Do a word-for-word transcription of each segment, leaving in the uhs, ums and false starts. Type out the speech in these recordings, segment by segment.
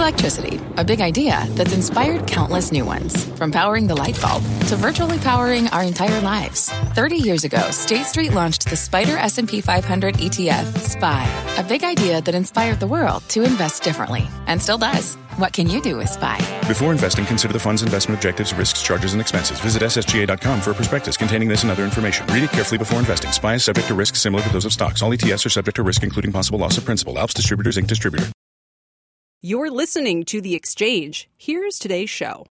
Electricity, a big idea that's inspired countless new ones. From powering the light bulb to virtually powering our entire lives. thirty years ago, State Street launched the Spider S and P five hundred E T F, S P Y, a big idea that inspired the world to invest differently, and still does. What can you do with S P Y? Before investing, consider the fund's investment objectives, risks, charges, and expenses. Visit S S G A dot com for a prospectus containing this and other information. Read it carefully before investing. S P Y is subject to risks similar to those of stocks. All E T Fs are subject to risk, including possible loss of principal. Alps Distributors, Incorporated Distributor. You're listening to The Exchange. Here's today's show.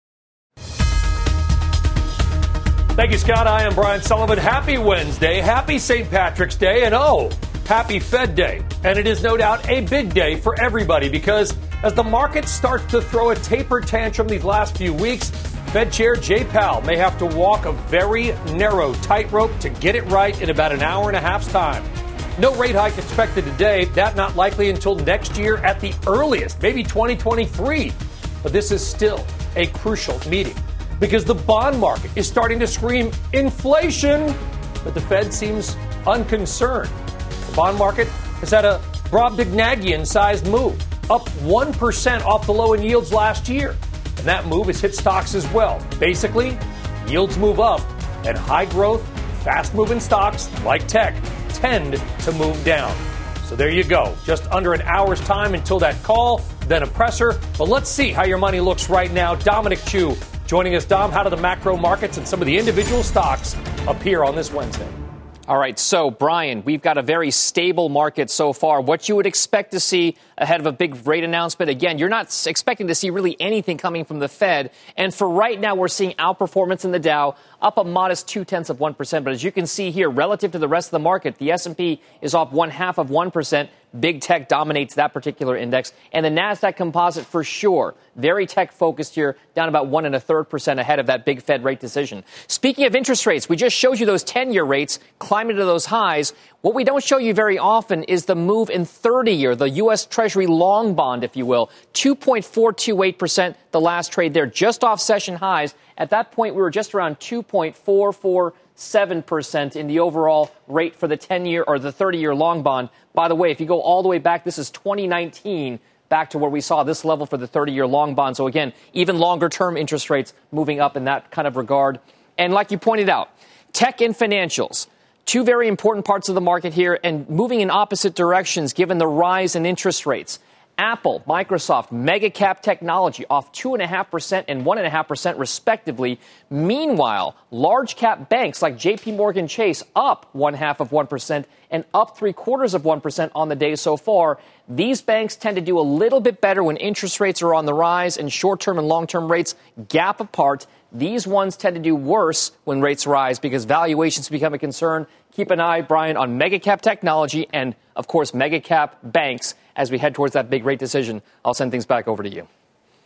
Thank you, Scott. I am Brian Sullivan. Happy Wednesday. Happy Saint Patrick's Day. And oh, happy Fed Day. And it is no doubt a big day for everybody because as the market starts to throw a taper tantrum these last few weeks, Fed Chair Jay Powell may have to walk a very narrow tightrope to get it right in about an hour and a half's time. No rate hike expected today. That not likely until next year at the earliest, maybe twenty twenty-three. But this is still a crucial meeting because the bond market is starting to scream inflation, but the Fed seems unconcerned. The bond market has had a Brobdingnagian-sized move, up one percent off the low in yields last year. And that move has hit stocks as well. Basically, yields move up, and high-growth, fast-moving stocks like tech tend to move down. So there you go. Just under an hour's time until that call, then a presser. But let's see how your money looks right now. Dominic Chu joining us. Dom, how do the macro markets and some of the individual stocks appear on this Wednesday? All right, so, Brian, we've got a very stable market so far. What you would expect to see ahead of a big rate announcement, again, you're not expecting to see really anything coming from the Fed. And for right now, we're seeing outperformance in the Dow, up a modest two-tenths of one percent. But as you can see here, relative to the rest of the market, the S and P is off one-half of one percent. Big tech dominates that particular index. And the NASDAQ composite, for sure, very tech-focused here, down about one and a third percent ahead of that big Fed rate decision. Speaking of interest rates, we just showed you those ten-year rates climbing to those highs. What we don't show you very often is the move in thirty-year, the U S. Treasury long bond, if you will, two point four two eight percent the last trade there, just off session highs. At that point, we were just around two point four four seven percent in the overall rate for the ten-year or the thirty-year long bond. By the way, if you go all the way back, this is twenty nineteen, back to where we saw this level for the thirty-year long bond. So again, even longer-term interest rates moving up in that kind of regard. And like you pointed out, tech and financials, two very important parts of the market here and moving in opposite directions given the rise in interest rates. Apple, Microsoft, mega cap technology off two point five percent and one point five percent respectively. Meanwhile, large cap banks like J P Morgan Chase up one half of one percent and up three quarters of one percent on the day so far. These banks tend to do a little bit better when interest rates are on the rise and short-term and long-term rates gap apart. These ones tend to do worse when rates rise because valuations become a concern. Keep an eye, Brian, on mega cap technology and, of course, mega cap banks as we head towards that big rate decision. I'll send things back over to you.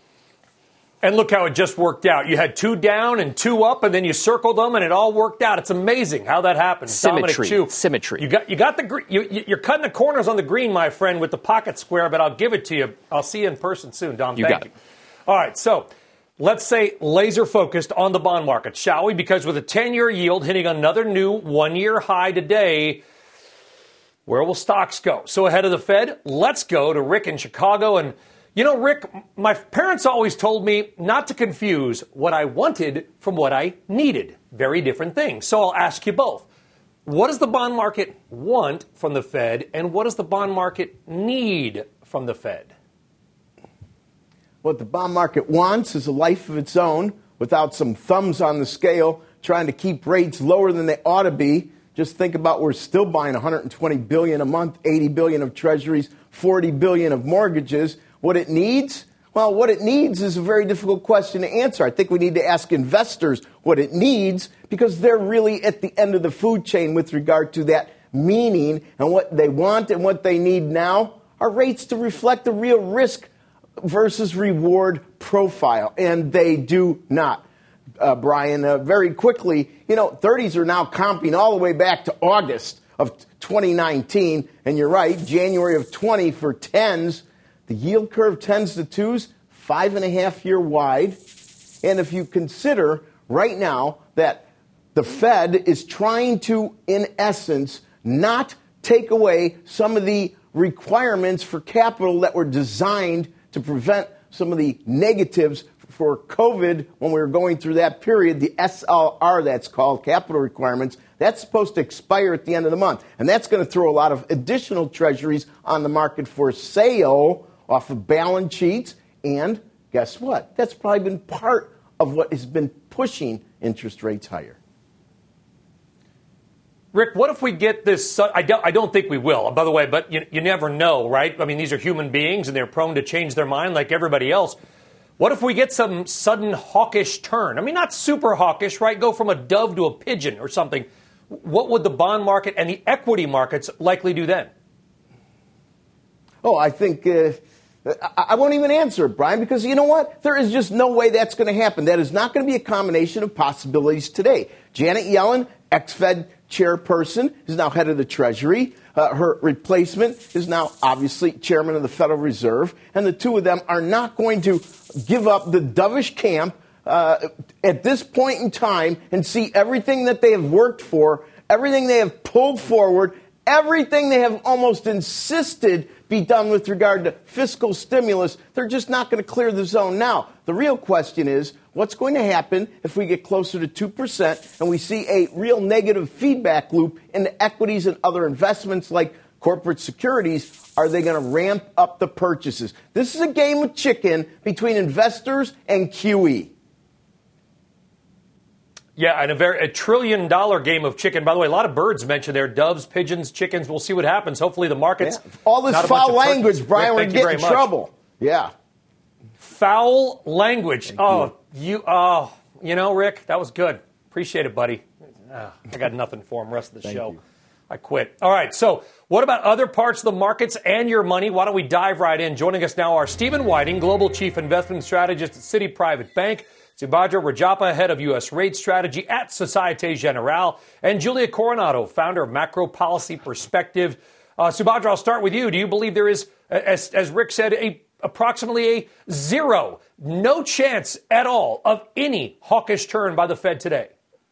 And look how it just worked out. You had two down and two up, and then you circled them, and it all worked out. It's amazing how that happens. Symmetry. Symmetry. You got, you got the you, you're cutting the corners on the green, my friend, with the pocket square, but I'll give it to you. I'll see you in person soon, Dom. You Thank got you. it. All right, so let's say laser focused on the bond market, shall we? Because with a ten-year yield hitting another new one-year high today, where will stocks go? So ahead of the Fed, let's go to Rick in Chicago. And, you know, Rick, my parents always told me not to confuse what I wanted from what I needed. Very different things. So I'll ask you both. What does the bond market want from the Fed, and what does the bond market need from the Fed? What the bond market wants is a life of its own without some thumbs on the scale trying to keep rates lower than they ought to be. Just think about we're still buying one hundred twenty billion dollars a month, eighty billion dollars of treasuries, forty billion dollars of mortgages. What it needs? Well, what it needs is a very difficult question to answer. I think we need to ask investors what it needs because they're really at the end of the food chain with regard to that meaning, and what they want and what they need now are rates to reflect the real risk versus reward profile, and they do not. Uh, Brian, uh, very quickly, you know, thirties are now comping all the way back to August of twenty nineteen. And you're right, January of twenty for tens. The yield curve tens to twos, five and a half year wide. And if you consider right now that the Fed is trying to, in essence, not take away some of the requirements for capital that were designed to prevent some of the negatives for COVID when we were going through that period, the S L R, that's called, capital requirements, that's supposed to expire at the end of the month. And that's going to throw a lot of additional treasuries on the market for sale off of balance sheets. And guess what? That's probably been part of what has been pushing interest rates higher. Rick, what if we get this? I don't, I don't think we will, by the way, but you, you never know, right? I mean, these are human beings and they're prone to change their mind like everybody else. What if we get some sudden hawkish turn? I mean, not super hawkish, right? Go from a dove to a pigeon or something. What would the bond market and the equity markets likely do then? Oh, I think uh, I won't even answer it, Brian, because you know what? There is just no way that's going to happen. That is not going to be a combination of possibilities today. Janet Yellen, ex-Fed chairperson, is now head of the Treasury. Uh, her replacement is now obviously chairman of the Federal Reserve. And the two of them are not going to give up the dovish camp uh, at this point in time and see everything that they have worked for, everything they have pulled forward, everything they have almost insisted be done with regard to fiscal stimulus. They're just not going to clear the zone now. The real question is, what's going to happen if we get closer to two percent and we see a real negative feedback loop into equities and other investments like corporate securities? Are they going to ramp up the purchases? This is a game of chicken between investors and Q E. Yeah, and a very a trillion dollar game of chicken. By the way, a lot of birds mentioned there: doves, pigeons, chickens. We'll see what happens. Hopefully, the markets. Yeah. All this foul language, Brian, we're getting in trouble. Yeah, foul language. Thank oh, you. you. Oh, you know, Rick, that was good. Appreciate it, buddy. Uh, I got nothing for him. Rest of the Thank show, you. I quit. All right. So, what about other parts of the markets and your money? Why don't we dive right in? Joining us now are Stephen Whiting, Global Chief Investment Strategist at Citi Private Bank, Subhadra Rajappa, head of U S rate strategy at Societe Generale, and Julia Coronado, founder of Macro Policy Perspective. Uh, Subhadra, I'll start with you. Do you believe there is, as, as Rick said, a approximately a zero, no chance at all of any hawkish turn by the Fed today?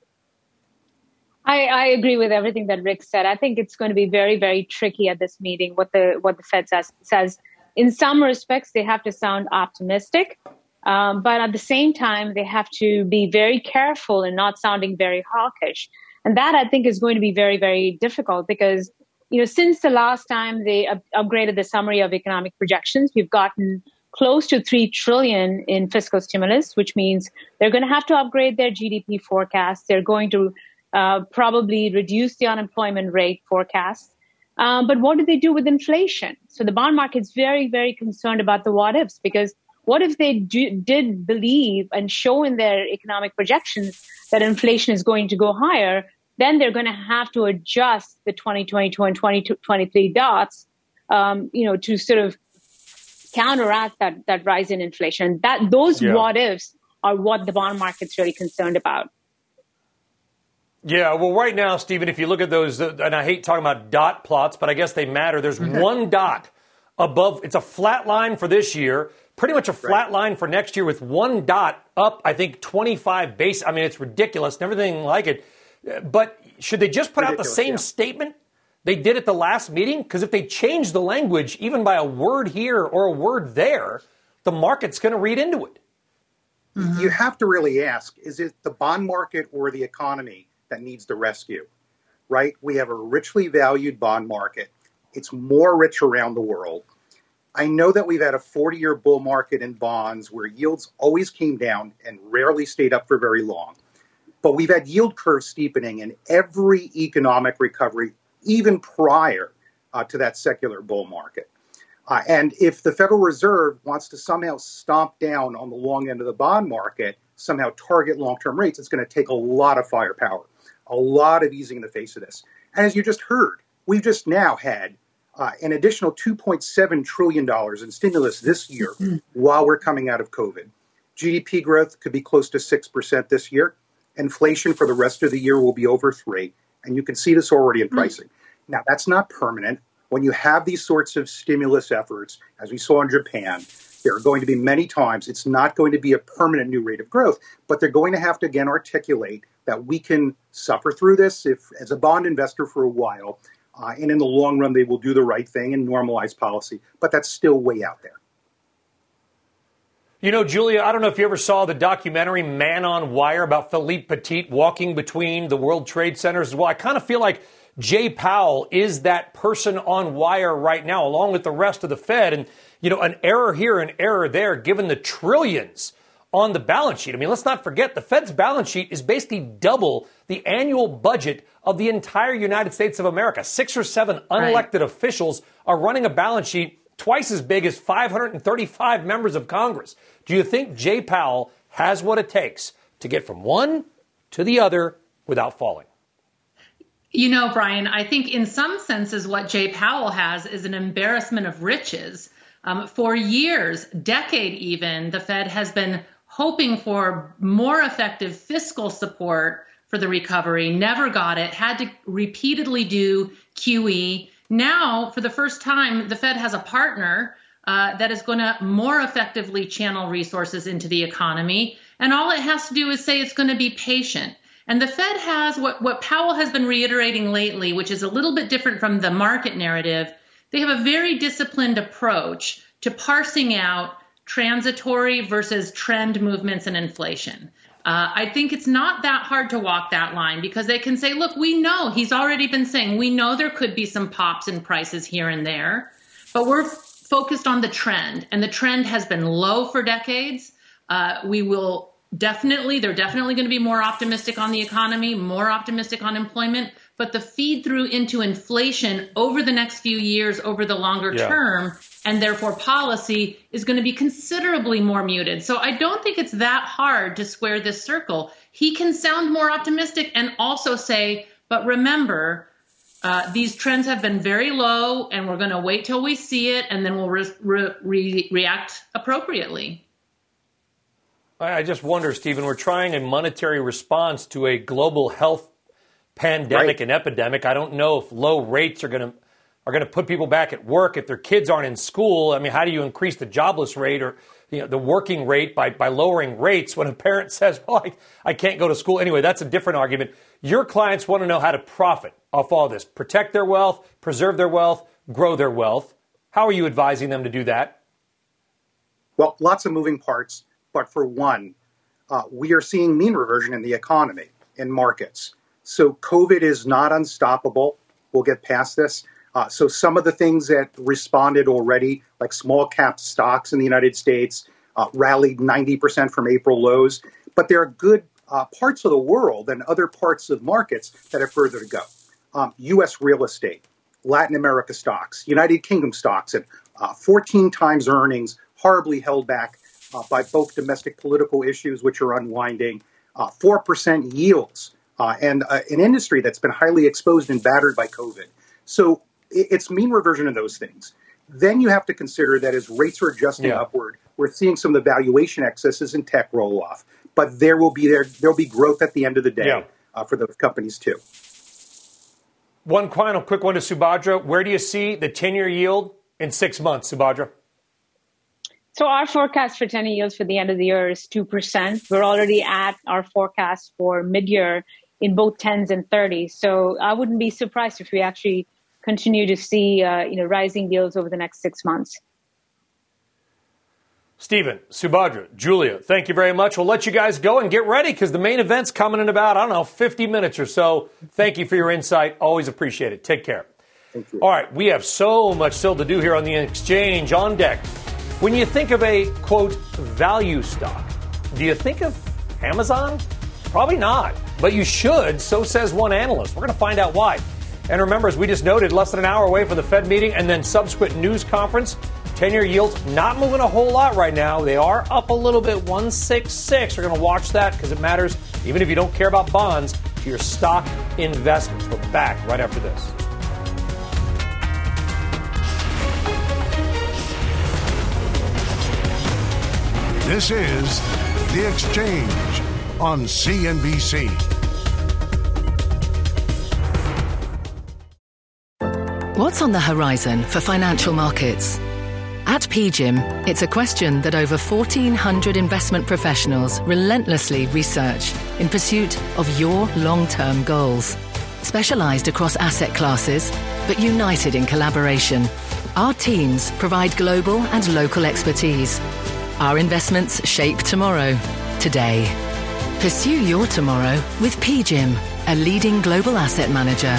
I, I agree with everything that Rick said. I think it's going to be very, very tricky at this meeting what the what the Fed says. says. In some respects, they have to sound optimistic. Um, but at the same time, they have to be very careful in not sounding very hawkish. And that, I think, is going to be very, very difficult because, you know, since the last time they up- upgraded the summary of economic projections, we've gotten close to three trillion dollars in fiscal stimulus, which means they're going to have to upgrade their G D P forecast. They're going to uh, probably reduce the unemployment rate forecast. Um, but what do they do with inflation? So the bond market's very, very concerned about the what ifs because what if they do, did believe and show in their economic projections that inflation is going to go higher? Then they're going to have to adjust the twenty twenty-two and twenty twenty-three dots, um, you know, to sort of counteract that that rise in inflation. That those yeah. what ifs are what the bond market's really concerned about. Yeah, well, right now, Stephen, if you look at those, uh, and I hate talking about dot plots, but I guess they matter. There's mm-hmm. one dot above. It's a flat line for this year. Pretty much a flat right. line for next year with one dot up, I think, twenty-five base. I mean, it's ridiculous and everything like it. But should they just put ridiculous, out the same yeah. statement they did at the last meeting? Because if they change the language, even by a word here or a word there, the market's going to read into it. Mm-hmm. You have to really ask, is it the bond market or the economy that needs the rescue, right? We have a richly valued bond market. It's more rich around the world. I know that we've had a forty-year bull market in bonds where yields always came down and rarely stayed up for very long. But we've had yield curve steepening in every economic recovery, even prior uh, to that secular bull market. Uh, and if the Federal Reserve wants to somehow stomp down on the long end of the bond market, somehow target long-term rates, it's going to take a lot of firepower, a lot of easing in the face of this. And as you just heard, we've just now had Uh, an additional two point seven trillion dollars in stimulus this year mm-hmm. while we're coming out of COVID. G D P growth could be close to six percent this year. Inflation for the rest of the year will be over three. And you can see this already in pricing. Mm-hmm. Now, that's not permanent. When you have these sorts of stimulus efforts, as we saw in Japan, there are going to be many times it's not going to be a permanent new rate of growth, but they're going to have to, again, articulate that we can suffer through this if, as a bond investor for a while. Uh, and in the long run, they will do the right thing and normalize policy. But that's still way out there. You know, Julia, I don't know if you ever saw the documentary Man on Wire about Philippe Petit walking between the World Trade Centers as well. I kind of feel like Jay Powell is that person on wire right now, along with the rest of the Fed. And, you know, an error here, an error there, given the trillions on the balance sheet. I mean, let's not forget the Fed's balance sheet is basically double the annual budget of the entire United States of America. Six or seven unelected right. officials are running a balance sheet twice as big as five hundred thirty-five members of Congress. Do you think Jay Powell has what it takes to get from one to the other without falling? You know, Brian, I think in some senses what Jay Powell has is an embarrassment of riches. Um, for years, decade even, the Fed has been hoping for more effective fiscal support for the recovery, never got it, had to repeatedly do Q E. Now, for the first time, the Fed has a partner uh, that is going to more effectively channel resources into the economy. And all it has to do is say it's going to be patient. And the Fed has what, what Powell has been reiterating lately, which is a little bit different from the market narrative. They have a very disciplined approach to parsing out transitory versus trend movements in inflation. Uh, I think it's not that hard to walk that line because they can say, look, we know, he's already been saying, we know there could be some pops in prices here and there, but we're f- focused on the trend. And the trend has been low for decades. Uh, we will definitely, they're definitely going to be more optimistic on the economy, more optimistic on employment, but the feed through into inflation over the next few years, over the longer yeah. term, and therefore policy is going to be considerably more muted. So I don't think it's that hard to square this circle. He can sound more optimistic and also say, but remember, uh, these trends have been very low and we're going to wait till we see it and then we'll re- re- re- react appropriately. I just wonder, Stephen, we're trying a monetary response to a global health pandemic right. and epidemic. I don't know if low rates are going to are going to put people back at work if their kids aren't in school. I mean, how do you increase the jobless rate or you know the working rate by, by lowering rates when a parent says, well, I, I can't go to school? Anyway, that's a different argument. Your clients want to know how to profit off all this, protect their wealth, preserve their wealth, grow their wealth. How are you advising them to do that? Well, lots of moving parts. But for one, uh, we are seeing mean reversion in the economy, in markets. So COVID is not unstoppable. We'll get past this. Uh, so some of the things that responded already, like small cap stocks in the United States, uh, rallied ninety percent from April lows. But there are good uh, parts of the world and other parts of markets that have further to go. Um, U S real estate, Latin America stocks, United Kingdom stocks at uh, fourteen times earnings, horribly held back uh, by both domestic political issues, which are unwinding, uh, four percent yields, uh, and uh, an industry that's been highly exposed and battered by COVID. So it's mean reversion of those things. Then you have to consider that as rates are adjusting yeah. upward, we're seeing some of the valuation excesses in tech roll off. But there will be there there'll be growth at the end of the day yeah. uh, for those companies too. One final quick one to Subhadra. Where do you see the ten-year yield in six months, Subhadra? So our forecast for ten-year yields for the end of the year is two percent. We're already at our forecast for mid-year in both tens and thirties. So I wouldn't be surprised if we actually continue to see uh, you know, rising yields over the next six months. Stephen, Subhadra, Julia, thank you very much. We'll let you guys go and get ready because the main event's coming in about, I don't know, fifty minutes or so. Thank you for your insight. Always appreciate it. Take care. Thank you. All right, we have so much still to do here on the Exchange. On deck, when you think of a, quote, value stock, do you think of Amazon? Probably not, but you should. So says one analyst. We're going to find out why. And remember, as we just noted, less than an hour away from the Fed meeting and then subsequent news conference, ten-year yields not moving a whole lot right now. They are up a little bit, one sixty-six. We're going to watch that because it matters, even if you don't care about bonds, to your stock investments. We're back right after this. This is The Exchange on C N B C. What's on the horizon for financial markets? At P G I M, it's a question that over fourteen hundred investment professionals relentlessly research in pursuit of your long-term goals. Specialized across asset classes, but united in collaboration, our teams provide global and local expertise, Our investments shape tomorrow, today. Pursue your tomorrow with P G I M, a leading global asset manager.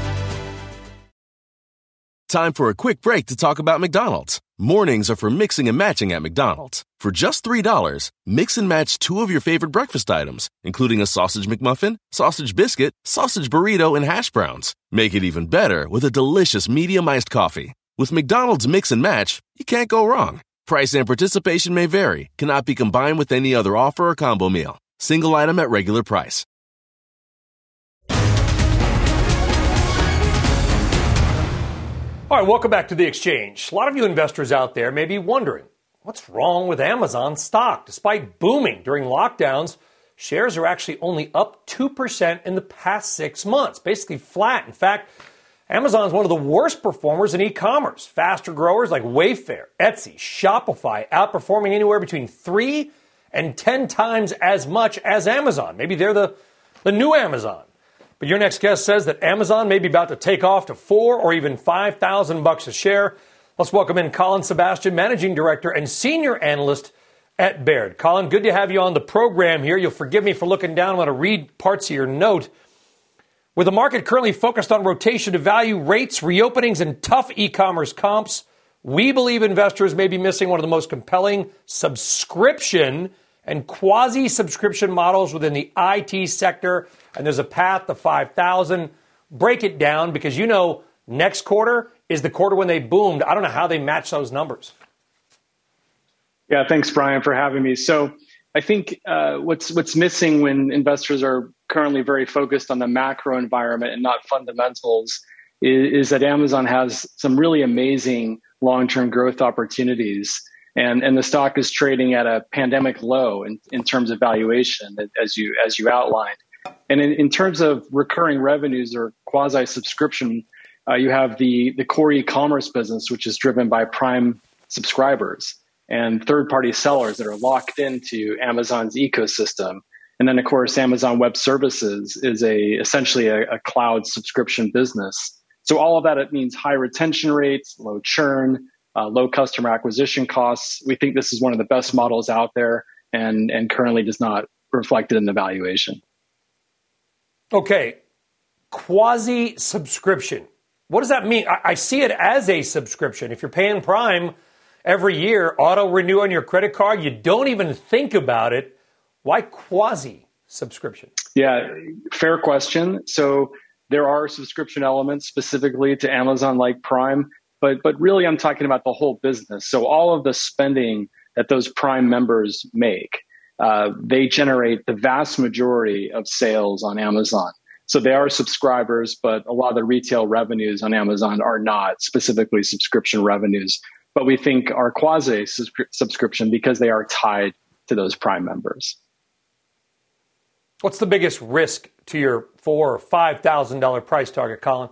Time for a quick break to talk about McDonald's. Mornings are for mixing and matching at McDonald's. For just three dollars, mix and match two of your favorite breakfast items, including a sausage McMuffin, sausage biscuit, sausage burrito, and hash browns. Make it even better with a delicious medium iced coffee. With McDonald's Mix and Match, you can't go wrong. Price and participation may vary, cannot be combined with any other offer or combo meal. Single item at regular price. All right, welcome back to The Exchange. A lot of you investors out there may be wondering, what's wrong with Amazon stock? Despite booming during lockdowns, shares are actually only up two percent in the past six months, basically flat. In fact, Amazon is one of the worst performers in e-commerce. Faster growers like Wayfair, Etsy, Shopify outperforming anywhere between three and ten times as much as Amazon. Maybe they're the, the new Amazon. But your next guest says that Amazon may be about to take off to four or even five thousand bucks a share. Let's welcome in Colin Sebastian, Managing Director and Senior Analyst at Baird. Colin, good to have you on the program here. You'll forgive me for looking down. I want to read parts of your note. With the market currently focused on rotation to value, rates, reopenings, and tough e-commerce comps, we believe investors may be missing one of the most compelling subscription and quasi-subscription models within the I T sector. And there's a path to five thousand. Break it down, because you know next quarter is the quarter when they boomed. I don't know how they match those numbers. Yeah, thanks, Brian, for having me. So I think uh, what's what's missing when investors are currently very focused on the macro environment and not fundamentals is, is that Amazon has some really amazing long-term growth opportunities. And, and the stock is trading at a pandemic low in, in terms of valuation, as you as you outlined. And in, in terms of recurring revenues or quasi-subscription, uh, you have the, the core e-commerce business, which is driven by Prime subscribers and third-party sellers that are locked into Amazon's ecosystem. And then, of course, Amazon Web Services is a essentially a, a cloud subscription business. So all of that, it means high retention rates, low churn, uh, low customer acquisition costs. We think this is one of the best models out there, and, and currently does not reflect it in the valuation. Okay, quasi-subscription. What does that mean? I, I see it as a subscription. If you're paying Prime every year, auto-renew on your credit card, you don't even think about it. Why quasi-subscription? Yeah, fair question. So there are subscription elements specifically to Amazon like Prime, but but really I'm talking about the whole business. So all of the spending that those Prime members make, uh, they generate the vast majority of sales on Amazon. So they are subscribers, but a lot of the retail revenues on Amazon are not specifically subscription revenues, but we think are quasi-subscription because they are tied to those Prime members. What's the biggest risk to your four or five thousand dollar price target, Colin?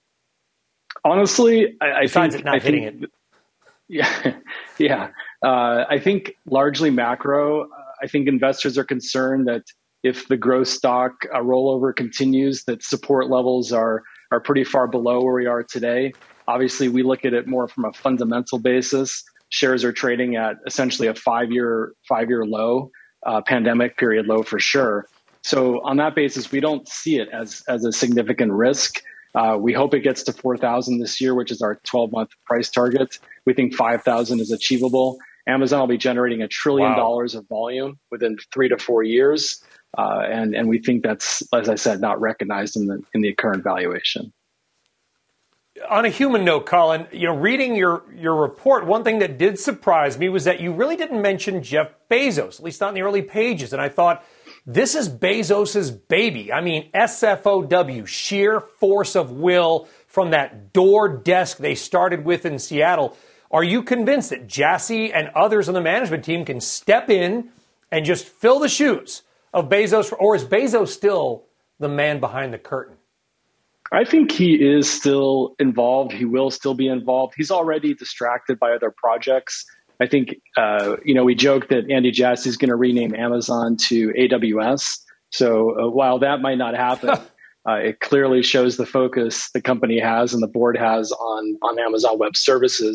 Honestly, I, I Besides think it not I hitting think, it. Yeah, yeah. Uh, I think largely macro. Uh, I think investors are concerned that if the growth stock uh, rollover continues, that support levels are are pretty far below where we are today. Obviously, we look at it more from a fundamental basis. Shares are trading at essentially a five-year five-year low, uh, pandemic period low for sure. So on that basis, we don't see it as as a significant risk. Uh, we hope it gets to four thousand this year, which is our twelve-month price target. We think five thousand is achievable. Amazon will be generating a trillion wow. dollars of volume within three to four years, uh, and and we think that's, as I said, not recognized in the in the current valuation. On a human note, Colin, you know, reading your your report, one thing that did surprise me was that you really didn't mention Jeff Bezos, at least not in the early pages, and I thought, this is Bezos's baby. I mean, S F O W, sheer force of will from that door desk they started with in Seattle. Are you convinced that Jassy and others on the management team can step in and just fill the shoes of Bezos, or is Bezos still the man behind the curtain? I think he is still involved. He will still be involved. He's already distracted by other projects. I think, uh, you know, we joke that Andy Jassy is going to rename Amazon to A W S. So uh, while that might not happen, uh, it clearly shows the focus the company has and the board has on, on Amazon Web Services.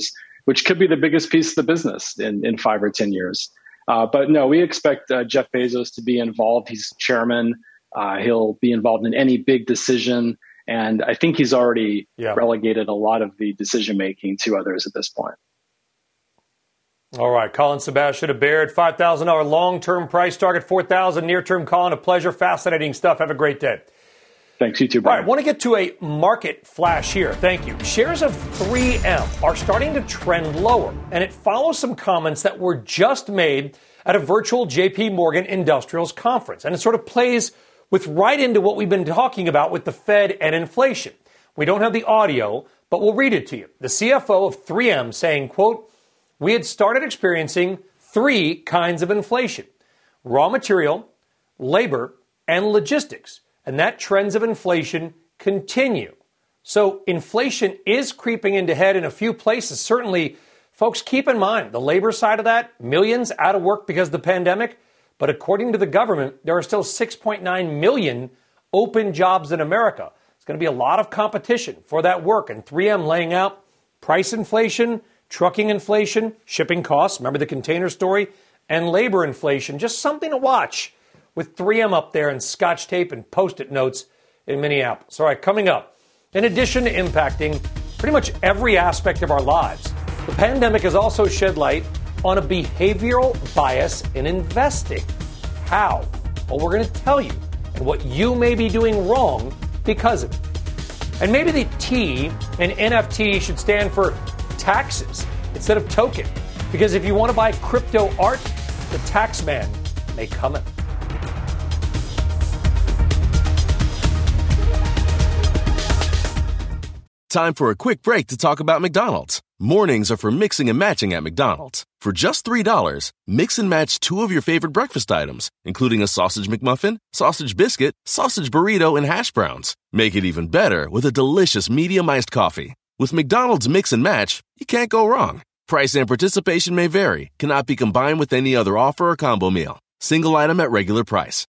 which could be the biggest piece of the business in, in five or ten years. Uh, but no, we expect uh, Jeff Bezos to be involved. He's chairman. Uh, he'll be involved in any big decision. And I think he's already yeah. relegated a lot of the decision making to others at this point. All right. Colin Sebastian of Baird, five thousand dollars long-term price target, four thousand dollars near-term. Colin, a pleasure. Fascinating stuff. Have a great day. Thanks, you too, Brian. All right, I want to get to a market flash here. Thank you. Shares of three M are starting to trend lower, and it follows some comments that were just made at a virtual J P Morgan Industrials conference. And it sort of plays with right into what we've been talking about with the Fed and inflation. We don't have the audio, but we'll read it to you. The C F O of three M saying, quote, "We had started experiencing three kinds of inflation: raw material, labor, and logistics. And that trends of inflation continue." So inflation is creeping into head in a few places. Certainly, folks, keep in mind the labor side of that, millions out of work because of the pandemic. But according to the government, there are still six point nine million open jobs in America. It's going to be a lot of competition for that work. And three M laying out price inflation, trucking inflation, shipping costs, remember the container story, and labor inflation. Just something to watch with three M up there and Scotch tape and Post-it notes in Minneapolis. All right, coming up, in addition to impacting pretty much every aspect of our lives, the pandemic has also shed light on a behavioral bias in investing. How? Well, we're going to tell you, and what you may be doing wrong because of it. And maybe the T in N F T should stand for taxes instead of token, because if you want to buy crypto art, the tax man may come in. Time for a quick break to talk about McDonald's. Mornings are for mixing and matching at McDonald's. For just three dollars, mix and match two of your favorite breakfast items, including a sausage McMuffin, sausage biscuit, sausage burrito, and hash browns. Make it even better with a delicious medium-iced coffee. With McDonald's Mix and Match, you can't go wrong. Price and participation may vary. Cannot be combined with any other offer or combo meal. Single item at regular price.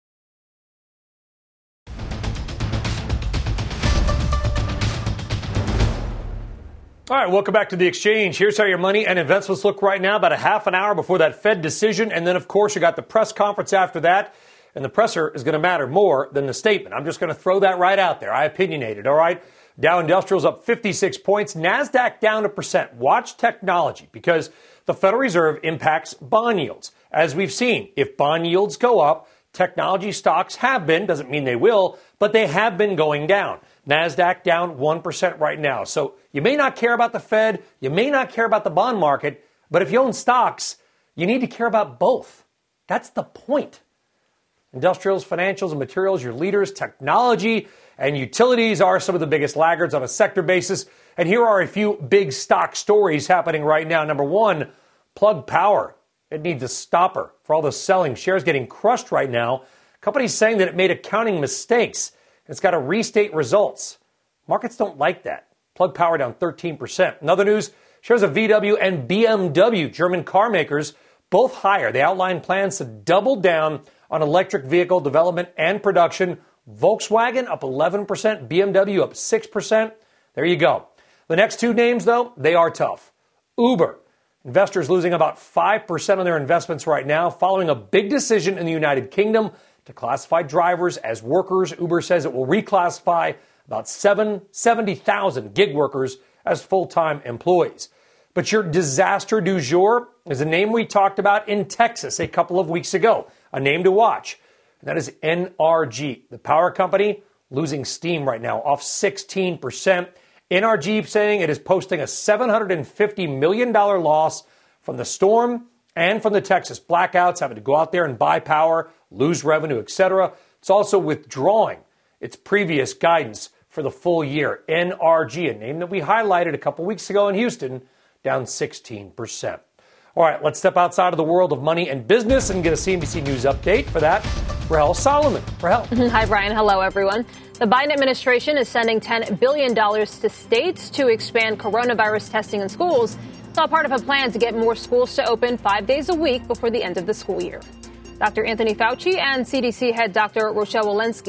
All right, welcome back to The Exchange. Here's how your money and investments look right now, about a half an hour before that Fed decision. And then, of course, you got the press conference after that. And the presser is going to matter more than the statement. I'm just going to throw that right out there. I opinionated, all right? Dow Industrials up fifty-six points. NASDAQ down a percent. Watch technology, because the Federal Reserve impacts bond yields. As we've seen, if bond yields go up, technology stocks have been, doesn't mean they will, but they have been going down. NASDAQ down one percent right now. So you may not care about the Fed, you may not care about the bond market, but if you own stocks, you need to care about both. That's the point. Industrials, financials, and materials, your leaders. Technology and utilities are some of the biggest laggards on a sector basis. And here are a few big stock stories happening right now. Number one, Plug Power. It needs a stopper for all the selling. Shares getting crushed right now. Companies saying that it made accounting mistakes. It's got to restate results. Markets don't like that. Plug Power down thirteen percent. In other news, shares of V W and B M W, German car makers, both higher. They outlined plans to double down on electric vehicle development and production. Volkswagen up eleven percent, B M W up six percent. There you go. The next two names, though, they are tough. Uber. Investors losing about five percent of their investments right now following a big decision in the United Kingdom to classify drivers as workers. Uber says it will reclassify about seventy thousand gig workers as full-time employees. But your disaster du jour is a name we talked about in Texas a couple of weeks ago, a name to watch. And that is N R G, the power company, losing steam right now, off sixteen percent. N R G saying it is posting a seven hundred fifty million dollars loss from the storm and from the Texas blackouts, having to go out there and buy power, lose revenue, et cetera. It's also withdrawing its previous guidance for the full year. N R G, a name that we highlighted a couple weeks ago in Houston, down sixteen percent. All right, let's step outside of the world of money and business and get a C N B C News update. For that, Rahel Solomon. Rahel. Hi, Brian. Hello, everyone. The Biden administration is sending ten billion dollars to states to expand coronavirus testing in schools. It's all part of a plan to get more schools to open five days a week before the end of the school year. Doctor Anthony Fauci and C D C head Doctor Rochelle Walensky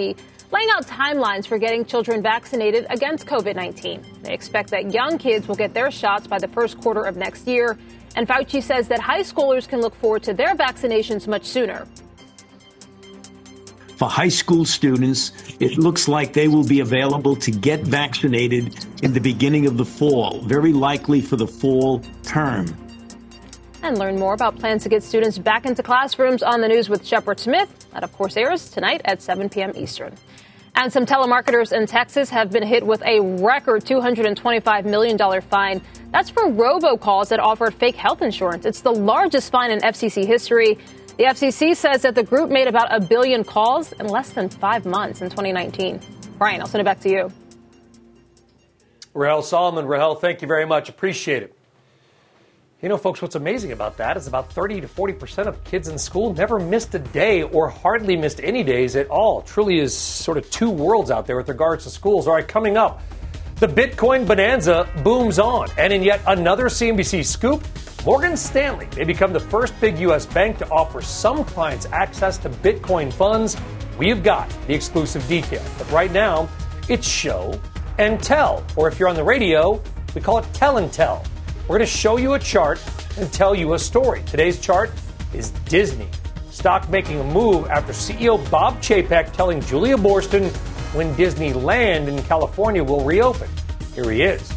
laying out timelines for getting children vaccinated against COVID nineteen. They expect that young kids will get their shots by the first quarter of next year. And Fauci says that high schoolers can look forward to their vaccinations much sooner. For high school students, it looks like they will be available to get vaccinated in the beginning of the fall, very likely for the fall term. And learn more about plans to get students back into classrooms on the News with Shepard Smith. That, of course, airs tonight at seven p.m. Eastern. And some telemarketers in Texas have been hit with a record two hundred twenty-five million dollars fine. That's for robocalls that offered fake health insurance. It's the largest fine in F C C history. The F C C says that the group made about a billion calls in less than five months in twenty nineteen. Brian, I'll send it back to you. Rahel Solomon. Rahel, thank you very much. Appreciate it. You know, folks, what's amazing about that is about thirty to forty percent of kids in school never missed a day or hardly missed any days at all. It truly is sort of two worlds out there with regards to schools. All right, coming up, the Bitcoin bonanza booms on. And in yet another C N B C scoop, Morgan Stanley may become the first big U S bank to offer some clients access to Bitcoin funds. We've got the exclusive detail. But right now, it's show and tell. Or if you're on the radio, we call it tell and tell. We're going to show you a chart and tell you a story. Today's chart is Disney. Stock making a move after C E O Bob Chapek telling Julia Boorstin when Disneyland in California will reopen. Here he is.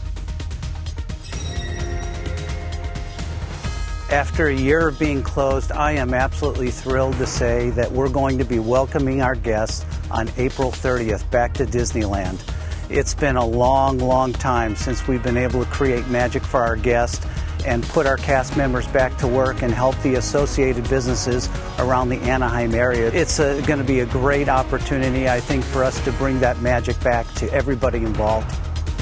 After a year of being closed, I am absolutely thrilled to say that we're going to be welcoming our guests on April thirtieth back to Disneyland. It's been a long, long time since we've been able to create magic for our guests and put our cast members back to work and help the associated businesses around the Anaheim area. It's going to be a great opportunity, I think, for us to bring that magic back to everybody involved.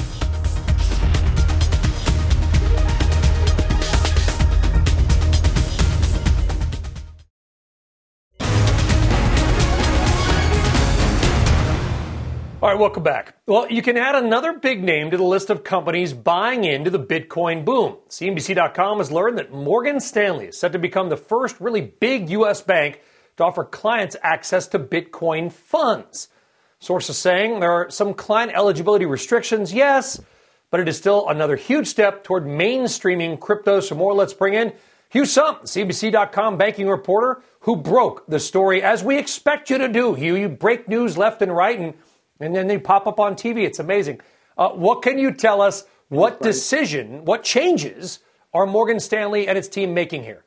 All right, welcome back. Well, you can add another big name to the list of companies buying into the Bitcoin boom. C N B C dot com has learned that Morgan Stanley is set to become the first really big U S bank to offer clients access to Bitcoin funds. Sources saying there are some client eligibility restrictions, yes, but it is still another huge step toward mainstreaming crypto. So more, let's bring in Hugh Sump, C N B C dot com banking reporter, who broke the story as we expect you to do. Hugh, you break news left and right, and And then they pop up on T V. It's amazing. Uh, what can you tell us? What decision, what changes are Morgan Stanley and its team making here?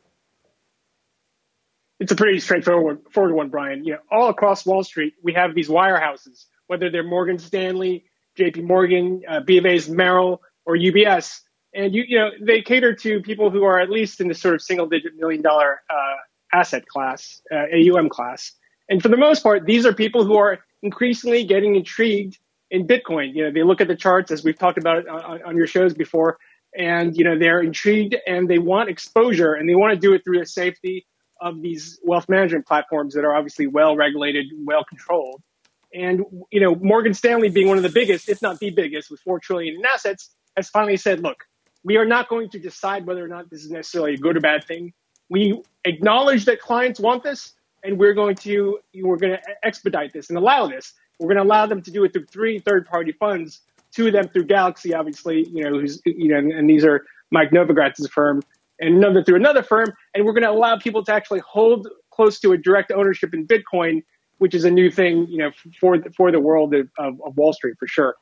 It's a pretty straightforward forward one, Brian. You know, all across Wall Street, we have these wirehouses, whether they're Morgan Stanley, J P Morgan, uh, B of A's Merrill, or U B S. And, you, you know, they cater to people who are at least in the sort of single-digit million-dollar uh, asset class, uh, A U M class. And for the most part, these are people who are increasingly getting intrigued in Bitcoin. You know, they look at the charts, as we've talked about on, on your shows before, and, you know, they're intrigued and they want exposure, and they want to do it through the safety of these wealth management platforms that are obviously well regulated, well controlled. And, you know, Morgan Stanley, being one of the biggest, if not the biggest, with four trillion dollars in assets, has finally said, look, we are not going to decide whether or not this is necessarily a good or bad thing. We acknowledge that clients want this, and we're going to we're going to expedite this and allow this. We're going to allow them to do it through three third-party funds, two of them through Galaxy, obviously, you know, who's you know, and, and these are Mike Novogratz's firm, and another through another firm. And we're going to allow people to actually hold close to a direct ownership in Bitcoin, which is a new thing, you know, for for the world of, of, of Wall Street for sure.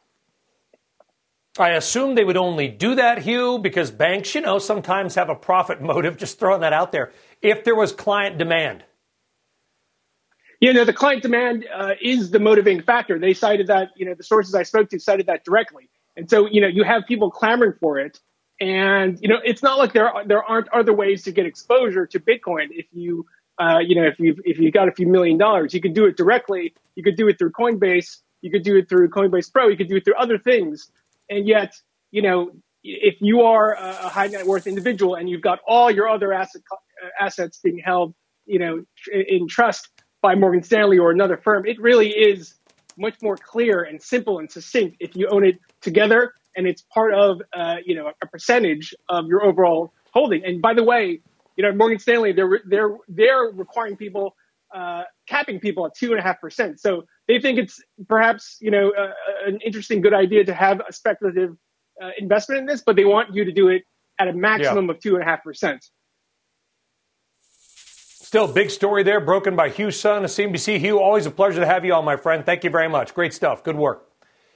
I assume they would only do that, Hugh, because banks, you know, sometimes have a profit motive. Just throwing that out there. If there was client demand. You know, the client demand uh, is the motivating factor. They cited that, you know, the sources I spoke to cited that directly. And so, you know, you have people clamoring for it. And, you know, it's not like there are, there aren't other ways to get exposure to Bitcoin. If you, uh, you know, if you've, if you've got a few million dollars, you could do it directly. You could do it through Coinbase. You could do it through Coinbase Pro. You could do it through other things. And yet, you know, if you are a high net worth individual and you've got all your other asset, assets being held, you know, in trust by Morgan Stanley or another firm, it really is much more clear and simple and succinct if you own it together and it's part of, uh, you know, a percentage of your overall holding. And by the way, you know, Morgan Stanley, they're they're they're requiring people uh, capping people at two and a half percent. So they think it's perhaps, you know, uh, an interesting, good idea to have a speculative uh, investment in this, but they want you to do it at a maximum yeah. of two and a half percent. Still, big story there, broken by Hugh Sun of C N B C. Hugh, always a pleasure to have you on, my friend. Thank you very much. Great stuff. Good work.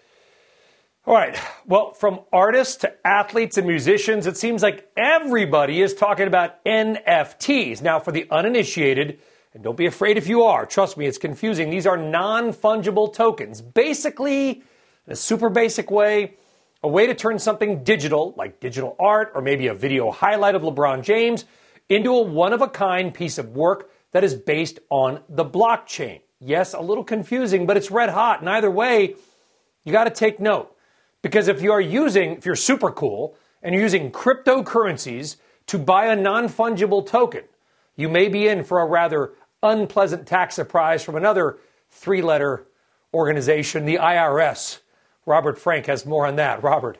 All right. Well, from artists to athletes and musicians, it seems like everybody is talking about N F Ts. Now, for the uninitiated, and don't be afraid if you are, trust me, it's confusing. These are non-fungible tokens. Basically, in a super basic way, a way to turn something digital, like digital art or maybe a video highlight of LeBron James, into a one-of-a-kind piece of work that is based on the blockchain. Yes, a little confusing, but it's red hot. And either way, you got to take note. Because if you are using, if you're super cool, and you're using cryptocurrencies to buy a non-fungible token, you may be in for a rather unpleasant tax surprise from another three-letter organization, the I R S. Robert Frank has more on that. Robert.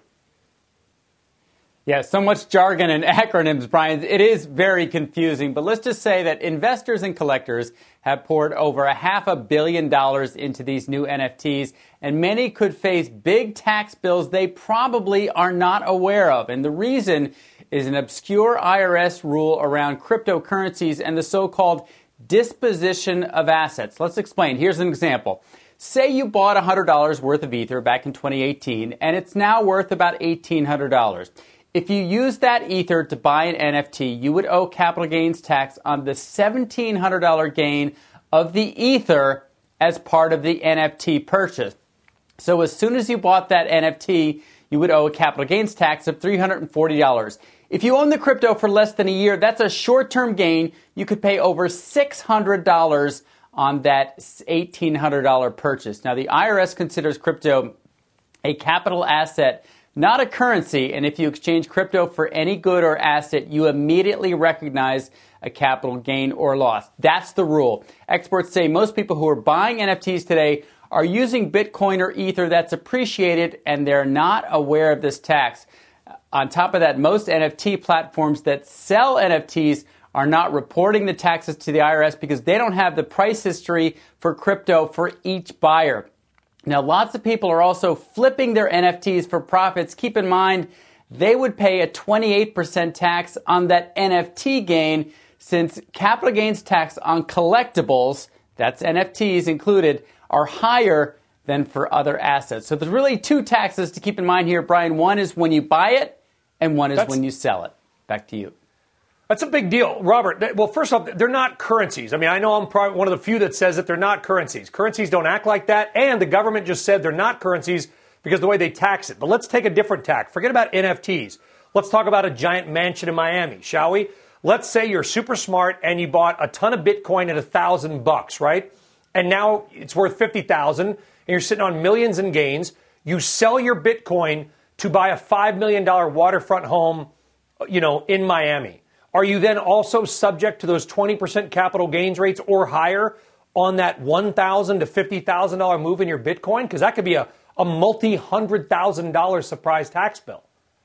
Yeah, so much jargon and acronyms, Brian. It is very confusing, but let's just say that investors and collectors have poured over a half a billion dollars into these new N F Ts, and many could face big tax bills they probably are not aware of. And the reason is an obscure I R S rule around cryptocurrencies and the so-called disposition of assets. Let's explain. Here's an example. Say you bought one hundred dollars worth of Ether back in twenty eighteen, and it's now worth about eighteen hundred dollars. If you use that Ether to buy an N F T, you would owe capital gains tax on the seventeen hundred dollars gain of the Ether as part of the N F T purchase. So as soon as you bought that N F T, you would owe a capital gains tax of three hundred forty dollars. If you own the crypto for less than a year, that's a short-term gain. You could pay over six hundred dollars on that eighteen hundred dollars purchase. Now, the I R S considers crypto a capital asset, not a currency, and if you exchange crypto for any good or asset, you immediately recognize a capital gain or loss. That's the rule. Experts say most people who are buying N F Ts today are using Bitcoin or Ether that's appreciated, and they're not aware of this tax. On top of that, most N F T platforms that sell N F Ts are not reporting the taxes to the I R S because they don't have the price history for crypto for each buyer. Now, lots of people are also flipping their N F Ts for profits. Keep in mind, they would pay a twenty-eight percent tax on that N F T gain, since capital gains tax on collectibles, that's N F Ts included, are higher than for other assets. So there's really two taxes to keep in mind here, Brian. One is when you buy it, and one is that's, when you sell it. Back to you. That's a big deal, Robert. Well, first off, they're not currencies. I mean, I know I'm probably one of the few that says that they're not currencies. Currencies don't act like that, and the government just said they're not currencies because of the way they tax it. But let's take a different tack. Forget about N F Ts. Let's talk about a giant mansion in Miami, shall we? Let's say you're super smart and you bought a ton of Bitcoin at a thousand bucks, right? And now it's worth fifty thousand, and you're sitting on millions in gains. You sell your Bitcoin to buy a five million dollars waterfront home, you know, in Miami. Are you then also subject to those twenty percent capital gains rates or higher on that one thousand dollars to fifty thousand dollars move in your Bitcoin? Because that could be a, a multi-hundred thousand dollar surprise tax bill.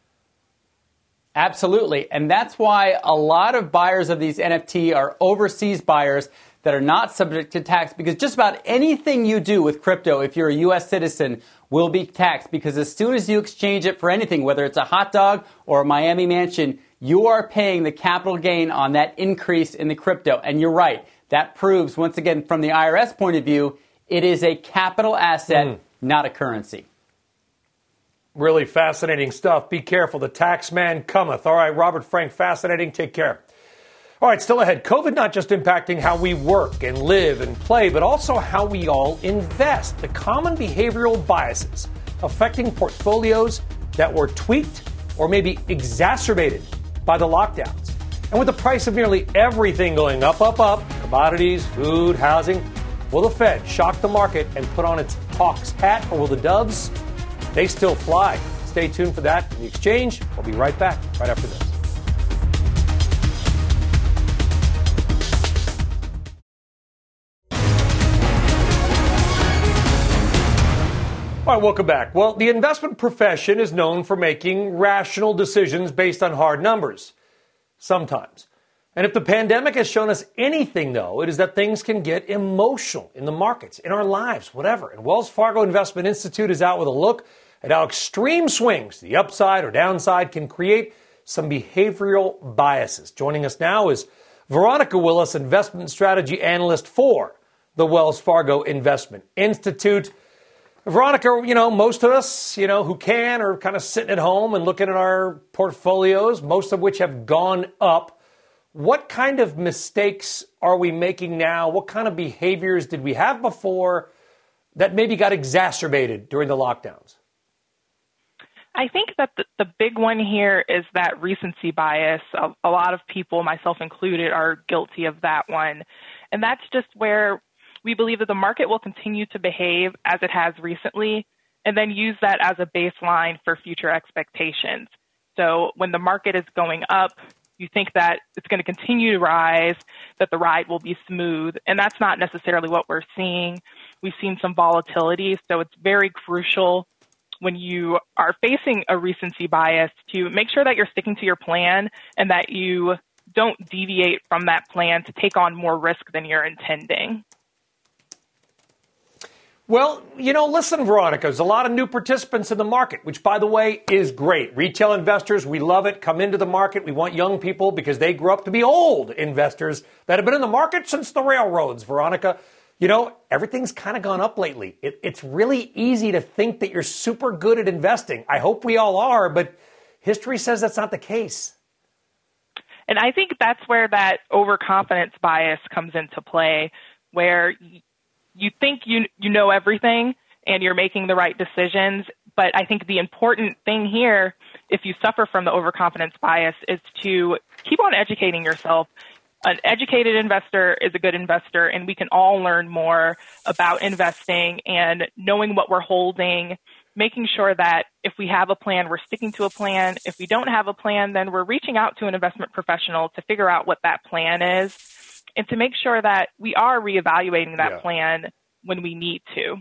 Absolutely. And that's why a lot of buyers of these N F T are overseas buyers that are not subject to tax, because just about anything you do with crypto, if you're a U S citizen, will be taxed, because as soon as you exchange it for anything, whether it's a hot dog or a Miami mansion, you are paying the capital gain on that increase in the crypto. And you're right. That proves, once again, from the I R S point of view, it is a capital asset, mm. not a currency. Really fascinating stuff. Be careful. The tax man cometh. All right, Robert Frank, fascinating. Take care. All right, still ahead. COVID not just impacting how we work and live and play, but also how we all invest. The common behavioral biases affecting portfolios that were tweaked or maybe exacerbated by the lockdowns. And with the price of nearly everything going up, up, up, commodities, food, housing, will the Fed shock the market and put on its hawk's hat, or will the doves, they still fly? Stay tuned for that. The Exchange, we'll be right back right after this. All right, welcome back. Well, the investment profession is known for making rational decisions based on hard numbers. Sometimes. And if the pandemic has shown us anything, though, it is that things can get emotional in the markets, in our lives, whatever. And Wells Fargo Investment Institute is out with a look at how extreme swings to the upside or downside can create some behavioral biases. Joining us now is Veronica Willis, investment strategy analyst for the Wells Fargo Investment Institute. Veronica, you know, most of us, you know, who can are kind of sitting at home and looking at our portfolios, most of which have gone up. What kind of mistakes are we making now? What kind of behaviors did we have before that maybe got exacerbated during the lockdowns? I think that the, the big one here is that recency bias. A, a lot of people, myself included, are guilty of that one. And that's just where we believe that the market will continue to behave as it has recently, and then use that as a baseline for future expectations. So when the market is going up, you think that it's going to continue to rise, that the ride will be smooth, and that's not necessarily what we're seeing. We've seen some volatility, so it's very crucial when you are facing a recency bias to make sure that you're sticking to your plan and that you don't deviate from that plan to take on more risk than you're intending. Well, you know, listen, Veronica, there's a lot of new participants in the market, which, by the way, is great. Retail investors, we love it. Come into the market. We want young people because they grew up to be old investors that have been in the market since the railroads, Veronica. You know, everything's kind of gone up lately. It, it's really easy to think that you're super good at investing. I hope we all are, but history says that's not the case. And I think that's where that overconfidence bias comes into play, where you think you you know everything and you're making the right decisions. But I think the important thing here, if you suffer from the overconfidence bias, is to keep on educating yourself. An educated investor is a good investor, and we can all learn more about investing and knowing what we're holding, making sure that if we have a plan, we're sticking to a plan. If we don't have a plan, then we're reaching out to an investment professional to figure out what that plan is and to make sure that we are reevaluating that Yeah. plan when we need to.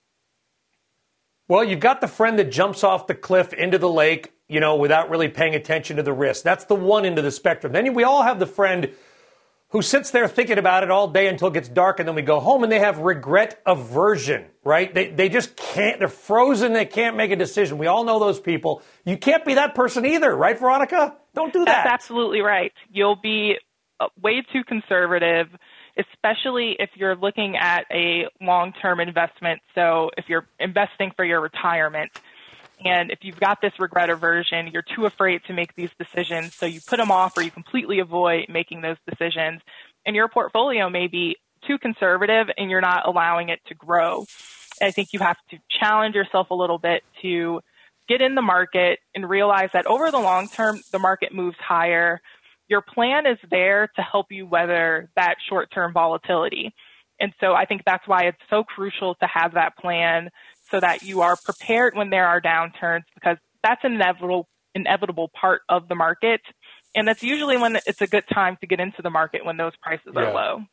Well, you've got the friend that jumps off the cliff into the lake, you know, without really paying attention to the risk. That's the one end of the spectrum. Then we all have the friend who sits there thinking about it all day until it gets dark, and then we go home and they have regret aversion, right? They they just can't, they're frozen, they can't make a decision. We all know those people. You can't be that person either, right, Veronica? Don't do that. That's absolutely right. You'll be way too conservative, especially if you're looking at a long-term investment. So if you're investing for your retirement, and if you've got this regret aversion, you're too afraid to make these decisions, so you put them off or you completely avoid making those decisions. And your portfolio may be too conservative and you're not allowing it to grow. And I think you have to challenge yourself a little bit to get in the market and realize that over the long term, the market moves higher. Your plan is there to help you weather that short-term volatility. And so I think that's why it's so crucial to have that plan, so that you are prepared when there are downturns, because that's an inevitable, inevitable part of the market. And that's usually when it's a good time to get into the market, when those prices Yeah. are low.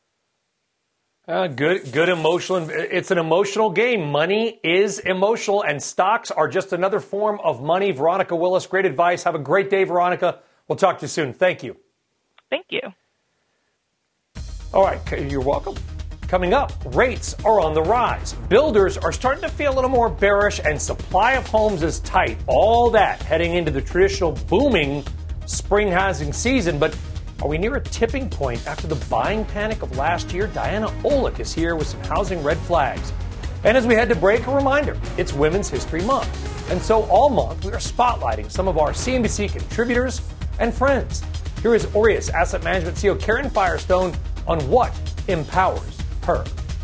Uh, good, good emotional. It's an emotional game. Money is emotional, and stocks are just another form of money. Veronica Willis, great advice. Have a great day, Veronica. We'll talk to you soon. Thank you. Thank you. All right, you're welcome. Coming up, rates are on the rise. Builders are starting to feel a little more bearish, and supply of homes is tight. All that heading into the traditional booming spring housing season. But are we near a tipping point after the buying panic of last year? Diana Olick is here with some housing red flags. And as we head to break, a reminder, it's Women's History Month. And so all month, we are spotlighting some of our C N B C contributors and friends. Here is Aureus Asset Management C E O Karen Firestone on what empowers her.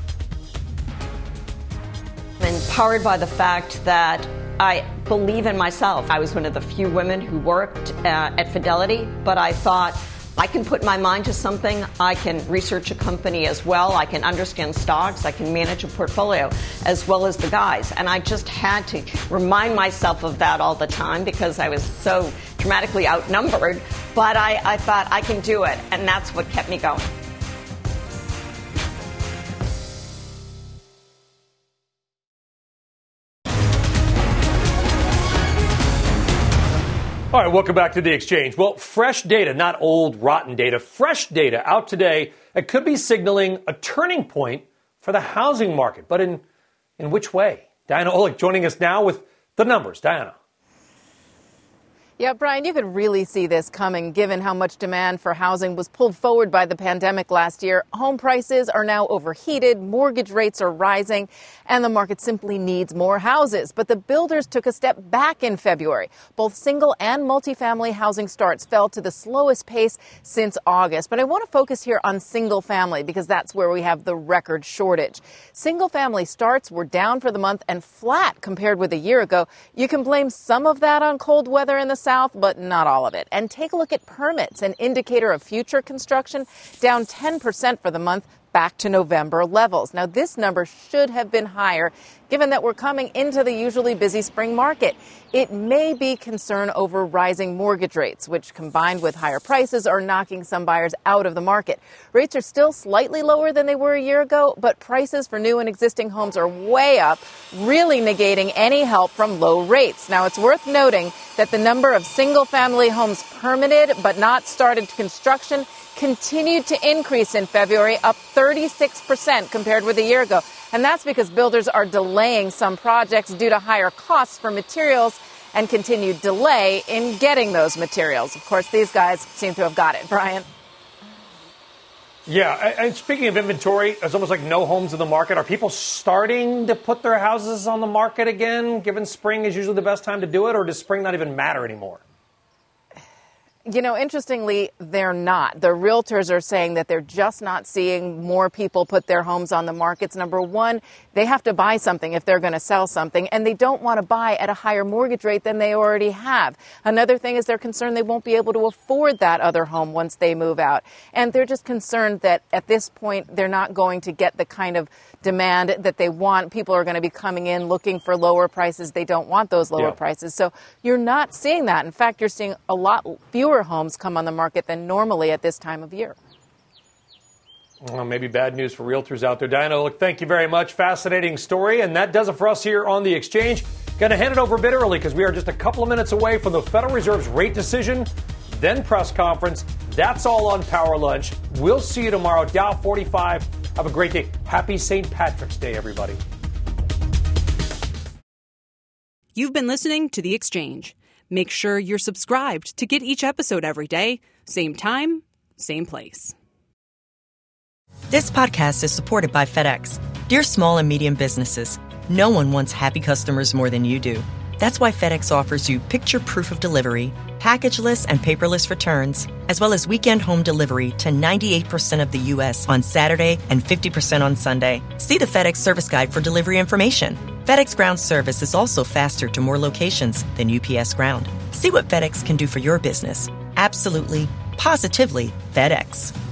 I'm empowered by the fact that I believe in myself. I was one of the few women who worked uh, at Fidelity, but I thought I can put my mind to something. I can research a company as well. I can understand stocks. I can manage a portfolio as well as the guys. And I just had to remind myself of that all the time because I was so dramatically outnumbered. But I, I thought I can do it, and that's what kept me going. All right, welcome back to The Exchange. Well, fresh data, not old, rotten data, fresh data out today that could be signaling a turning point for the housing market. But in, in which way? Diana Olick joining us now with the numbers. Diana. Yeah, Brian, you could really see this coming given how much demand for housing was pulled forward by the pandemic last year. Home prices are now overheated, mortgage rates are rising, and the market simply needs more houses. But the builders took a step back in February. Both single and multifamily housing starts fell to the slowest pace since August. But I want to focus here on single family because that's where we have the record shortage. Single family starts were down for the month and flat compared with a year ago. You can blame some of that on cold weather in the South, but not all of it. And take a look at permits, an indicator of future construction, down ten percent for the month, back to November levels. Now, this number should have been higher, given that we're coming into the usually busy spring market. It may be concern over rising mortgage rates, which combined with higher prices are knocking some buyers out of the market. Rates are still slightly lower than they were a year ago, but prices for new and existing homes are way up, really negating any help from low rates. Now, it's worth noting that the number of single-family homes permitted but not started construction continued to increase in February, up thirty-six percent compared with a year ago. And that's because builders are delaying some projects due to higher costs for materials and continued delay in getting those materials. Of course, these guys seem to have got it. Brian? Yeah, and speaking of inventory, there's almost like no homes in the market. Are people starting to put their houses on the market again, given spring is usually the best time to do it, or does spring not even matter anymore? You know, interestingly, they're not. The realtors are saying that they're just not seeing more people put their homes on the markets. Number one, they have to buy something if they're going to sell something, and they don't want to buy at a higher mortgage rate than they already have. Another thing is they're concerned they won't be able to afford that other home once they move out. And they're just concerned that at this point, they're not going to get the kind of demand that they want. People are going to be coming in looking for lower prices. They don't want those lower yeah. prices. So you're not seeing that. In fact, you're seeing a lot fewer homes come on the market than normally at this time of year. Well, maybe bad news for realtors out there. Diana, look, thank you very much. Fascinating story. And that does it for us here on The Exchange. Going to hand it over a bit early because we are just a couple of minutes away from the Federal Reserve's rate decision, then press conference. That's all on Power Lunch. We'll see you tomorrow. Dow forty-five. Have a great day. Happy Saint Patrick's Day, everybody. You've been listening to The Exchange. Make sure you're subscribed to get each episode every day, same time, same place. This podcast is supported by FedEx. Dear small and medium businesses, no one wants happy customers more than you do. That's why FedEx offers you picture proof of delivery, packageless and paperless returns, as well as weekend home delivery to ninety-eight percent of the U S on Saturday and fifty percent on Sunday. See the FedEx service guide for delivery information. FedEx Ground service is also faster to more locations than U P S Ground. See what FedEx can do for your business. Absolutely, positively FedEx.